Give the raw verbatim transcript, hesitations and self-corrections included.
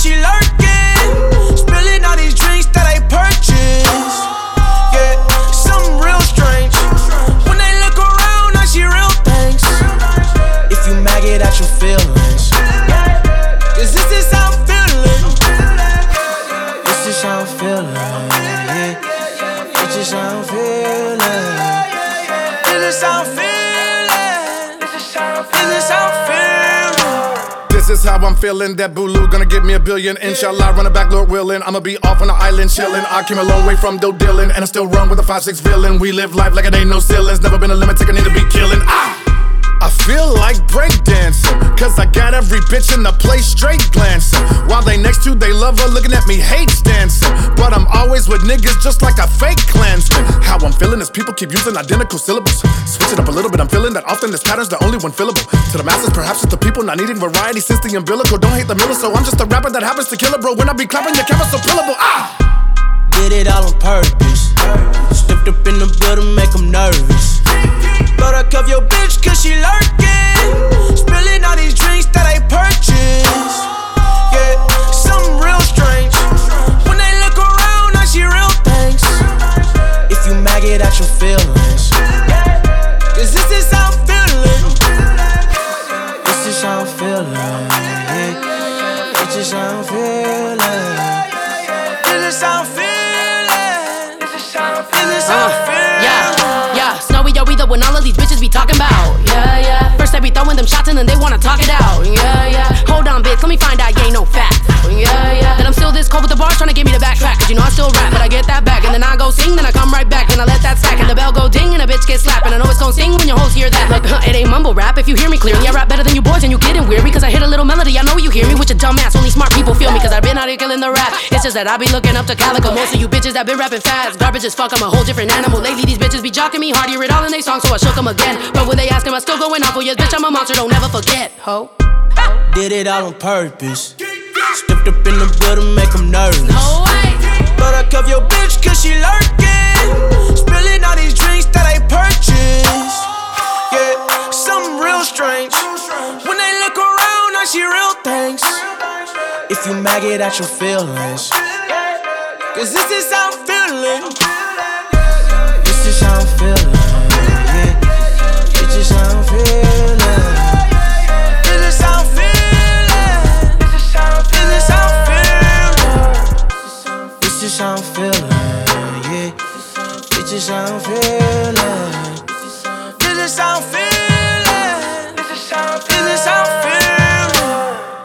she lurking. Spilling all these drinks that I purchased. Yeah, something real strange. When they look around, I see real things. If you maggot at your feelings, cause this is how I'm feeling. This is how I'm feeling, yeah. This is how I'm feeling. This is how I'm feeling. This is how I'm feeling. This is how I'm feeling. That Bulu gonna give me a billion. Inshallah, running back, Lord willing. I'ma be off on the island chillin'. I came a long way from Doe Dillon, and I still run with a five six villain. We live life like it ain't no ceilings. Never been a limit, take a need to be killin'. Ah! I feel like breakdancing, cause I got every bitch in the place straight glancing. While they next to, they love her, looking at me, hates dancing. But I'm always with niggas just like a fake Klansman. How I'm feeling is people keep using identical syllables. Switch it up a little bit, I'm feeling that often this pattern's the only one fillable. To the masses, perhaps it's the people not needing variety since the umbilical. Don't hate the miller, so I'm just a rapper that happens to kill it, bro. When I be clapping, your camera's so pillable. Ah! Did it all on purpose. Stepped up in the building, make them nervous. Thought I cuff your bitch cause she lurking. Spilling all these drinks that I purchased. Yeah, something real strange. When they look around, I see real things. If you maggot at your feelings, cause this is how I'm feeling. This is how I'm feeling, yeah. This is how I'm feeling. This is how I'm feeling. This is how I'm feeling. This is how I'm feeling. When all of these bitches be talking about, yeah, yeah. First they be throwing them shots and then they wanna talk it out, yeah, yeah. Hold on, bitch, let me find out you ain't no fact, yeah, yeah. Then I'm still this cold with the bars trying to get me to backtrack, cause you know I still rap, but I get that back. And then I go sing, then I come right back, and I let that stack, and the bell go ding, and a bitch get slapped. And I know it's gon' sing when your hoes hear that. Look, huh, it ain't mumble rap if you hear me clearly. I rap better than you boys and you getting weird, because I hit a little melody, I know you hear me. With your dumb ass, only smart people feel me, cause I've been out here killing the rap. It's just that I be looking up to Calico. Most of you bitches that been rapping fast, garbage as fuck, I'm a whole different animal. Lately these bitches be jocking me hard, hear it all in they songs, so I shook them again. But when they ask him, I still going off. Oh yes, bitch, I'm a monster, don't never forget, ho. Did it all on purpose. Stepped up in the building, make them nervous. No way. Thought I cuff your bitch cause she lurking. Spilling all these drinks that I purchased. Yeah, something real strange. When they look around, I see real things. If you maggot at your feelings, cause this is how I'm feeling. This is how I'm feeling. This is how I'm feeling. This is how I'm feeling. This is how I'm feeling. This is how I'm feeling. Yeah. This is how I'm feeling. This is how I'm feeling.